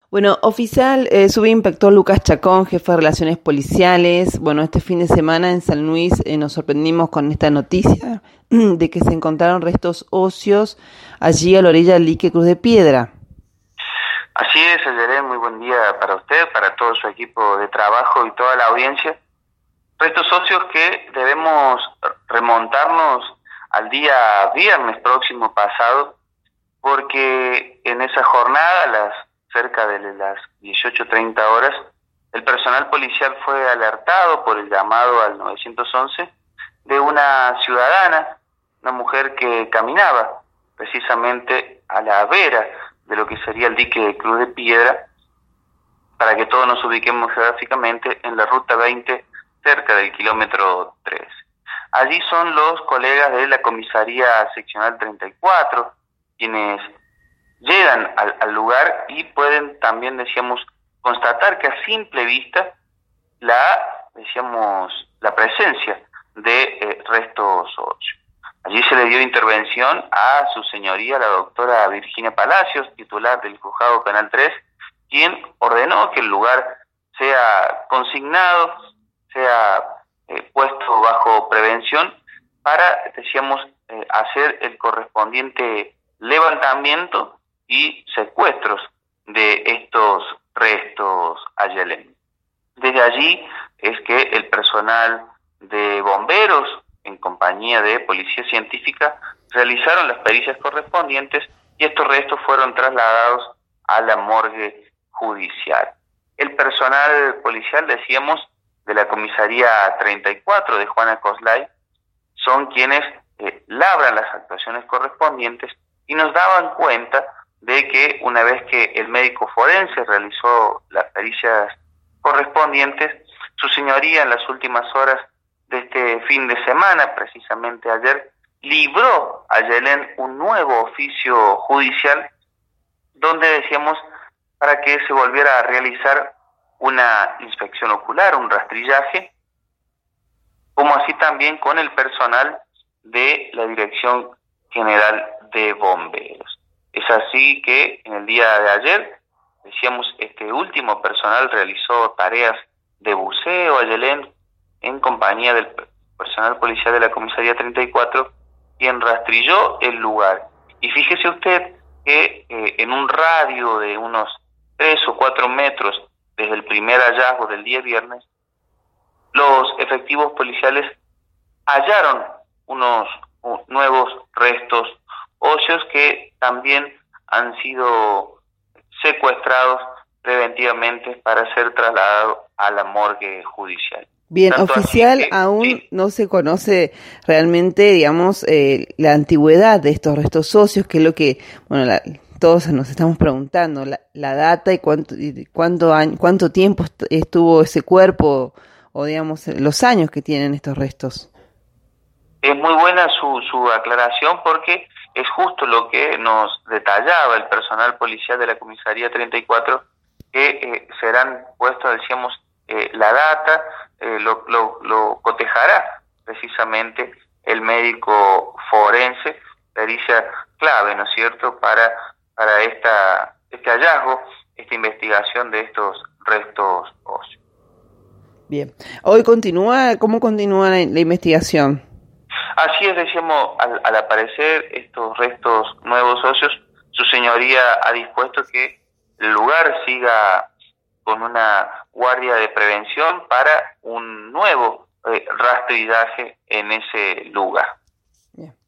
Bueno, oficial, subinspector Lucas Chacón, jefe de Relaciones Policiales. Bueno, este fin de semana en San Luis nos sorprendimos con esta noticia de que se encontraron restos óseos allí a la orilla del dique Cruz de Piedra. Así es, Ayerén, muy buen día para usted, para todo su equipo de trabajo y toda la audiencia. Restos óseos que debemos remontarnos al día viernes próximo pasado, porque en esa jornada, cerca de las 18:30 horas, el personal policial fue alertado por el llamado al 911 de una ciudadana, una mujer que caminaba precisamente a la vera de lo que sería el dique de Cruz de Piedra, para que todos nos ubiquemos geográficamente en la ruta 20, cerca del kilómetro 13. Allí son los colegas de la comisaría seccional 34 quienes llegan al lugar y pueden también, decíamos, constatar que a simple vista la presencia de restos óseos. Allí se le dio intervención a su señoría, la doctora Virginia Palacios, titular del Juzgado Penal 3, quien ordenó que el lugar sea consignado, sea puesto bajo prevención para, decíamos, hacer el correspondiente levantamiento y secuestros de estos restos ayeleños. Desde allí es que el personal de bomberos, en compañía de policía científica, realizaron las pericias correspondientes y estos restos fueron trasladados a la morgue judicial. El personal policial, decíamos, de la comisaría 34 de Juana Coslay, son quienes labran las actuaciones correspondientes y nos daban cuenta de que una vez que el médico forense realizó las pericias correspondientes, su señoría en las últimas horas de este fin de semana, precisamente ayer, libró a Yelén un nuevo oficio judicial donde decíamos para que se volviera a realizar una inspección ocular, un rastrillaje, como así también con el personal de la Dirección General de Bomberos. Es así que en el día de ayer, decíamos, este último personal realizó tareas de buceo a Yelén en compañía del personal policial de la comisaría 34, quien rastrilló el lugar. Y fíjese usted que en un radio de unos 3 o 4 metros desde el primer hallazgo del día viernes, los efectivos policiales hallaron unos nuevos restos óseos que también han sido secuestrados preventivamente para ser trasladados a la morgue judicial. Bien, Tanto oficial, así que, aún sí, no se conoce realmente, digamos, la antigüedad de estos restos óseos, que es lo que, bueno, todos nos estamos preguntando, la data y cuánto tiempo estuvo ese cuerpo, o digamos, los años que tienen estos restos. es muy buena su aclaración, porque es justo lo que nos detallaba el personal policial de la comisaría 34, que serán puestos, decíamos, la data, lo cotejará precisamente el médico forense, pericia clave, ¿no es cierto?, para este hallazgo, esta investigación de estos restos óseos. Bien, ¿cómo continúa la investigación? Así es, decíamos, al aparecer estos restos nuevos óseos, su señoría ha dispuesto que el lugar siga con una guardia de prevención para un nuevo rastrillaje en ese lugar. Bien.